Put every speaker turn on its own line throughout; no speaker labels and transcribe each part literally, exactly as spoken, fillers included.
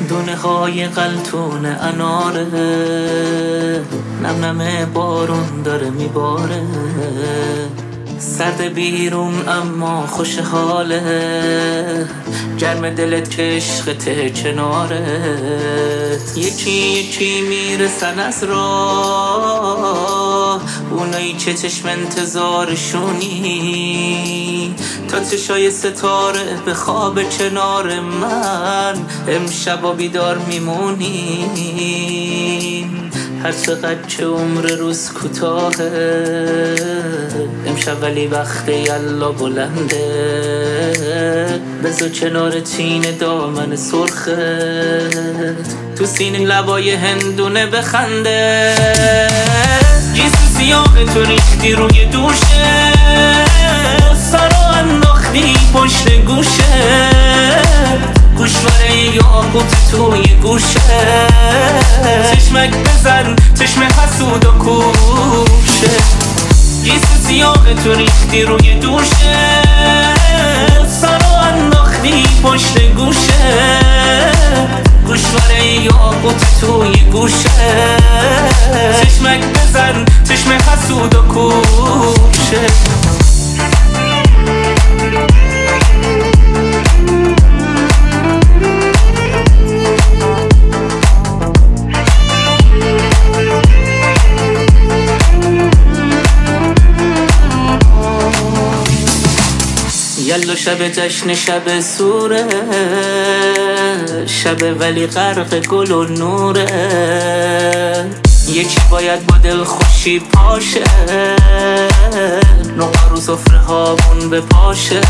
دونه های قلتون اناره، نم نم بارون داره میباره، سرد بیرون اما خوش حاله، گرم دلت که عشقته کنارت. یکی یکی میرسن از راه، اونایی که چشم انتظارشونی، تا چشای ستاره به خواب کنار من امشب بیدار میمونی. هر چقدر که عمر روز کوتاهه، امشب ولی وقت یلا بلنده. بذار کنار تین دامن سرخت، تو سینه لبای هندونه بخنده. گیسو سیاه تو ریختی روی دوشه، سرا انداختی پشت گوشه، گوشواره یاقوت توی گوشه. چشمک بزن چشم حسود و کوشه، گیسو سیاه تو ریختی روی دوشه، سرا انداختی پشت گوشه، گوشواره یاقوت توی گوشه. چشمک بزن چشم حسود و کوشه. یلا شب جشن شب سوره، شب ولی غرق گل و نوره. یکی باید با دل خوشی پاشه، نقا رو سفره هامون به پاشه.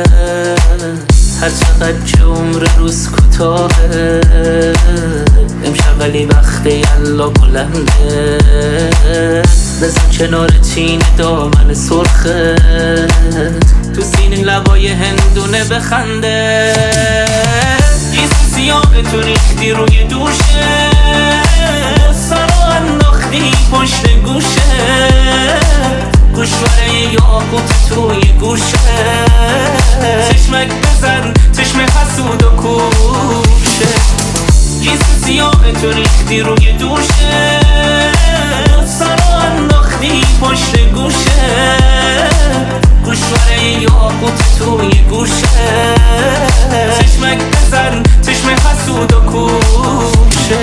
هر چقدر که عمر روز کوتاهه، امشب ولی وقت یلا بلنده. بزن کنار تین دامن سرخت، تو سینه لبای هندونه بخنده. گیسو سیاه تو ریختی روی دوشه، سرا انداختی پشت گوشه، گوشواره یاقوت توی گوشه. چشمک بزن چشم حسود و کوشه، گیسو سیاه تو ریختی روی دوشه، سرا انداختی پشت گوشه، گوشواره یاقوت توی گوشه. چشمک بزن چشم حسود و کوشه.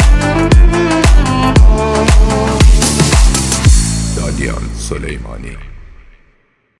دادیان سلیمانی.